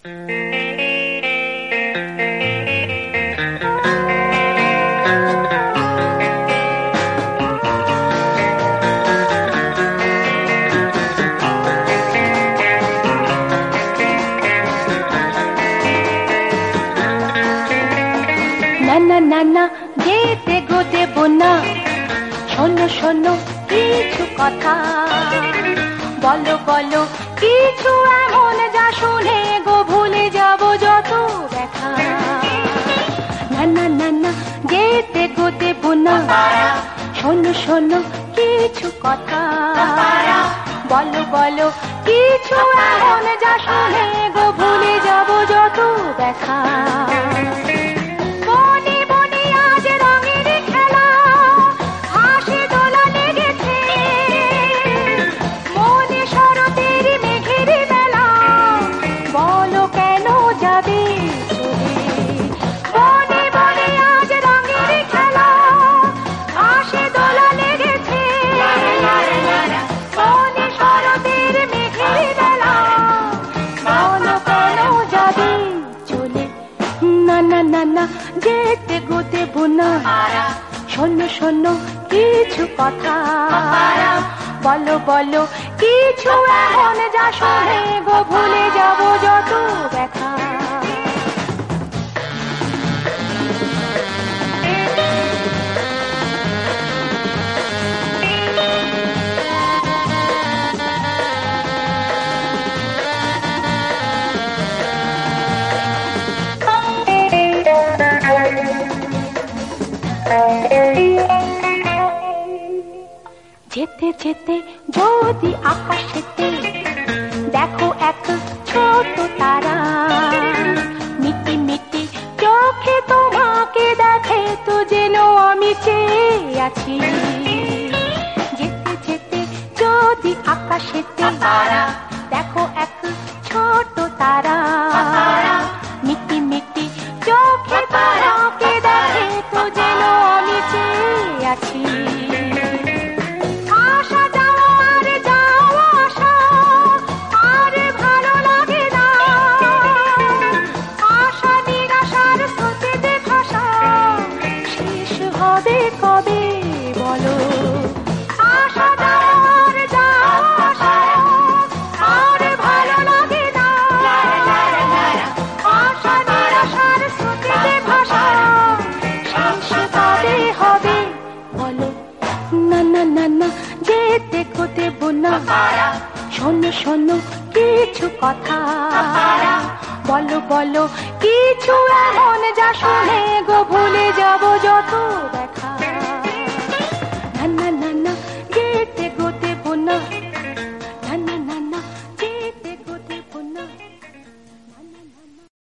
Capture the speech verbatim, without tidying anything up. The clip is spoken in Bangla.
না যেতে গো দেব না, শোনো শোনো কিছু কথা, বলো বলো কিছু এমন যা শুনে গো ভুলে যাব যত ব্যথা। না না না না যেতে গো দেব না, শোনো শোনো কিছু কথা, বলো বলো কিছু এমন যা শুনে গো ভুলে যাব যত ব্যথা। যেতে গো দেব না, শোনো শোনো কিছু কথা, বলো বলো কিছু এমন যা শুনে গো ভুলে যাব যত ব্যথা। যেতে যেতে যদি আকাশেতে দেখো এক ছোট তারা, মিটি মিটি চোখে তোমাকে দেখে তো যেন আমি চেয়ে আছি। যেতে যেতে যদি আকাশেতে দেখো এক ছোট তারা, মিটি মিটি চোখে তোমাকে দেখে তো যেন আমি চেয়ে আছি। কবে বলো আশা দাওয়ার যাওয়া আর ভালো লাগে না, আশা নিরাশার স্মৃতিতে ভাষা শেষ কবে হবে বলো। না না না না যেতে গো দেব না, শোনো শোনো কিছু কথা, বলো বলো কিছু এমন যা শুনে গো ভুলে যাব যত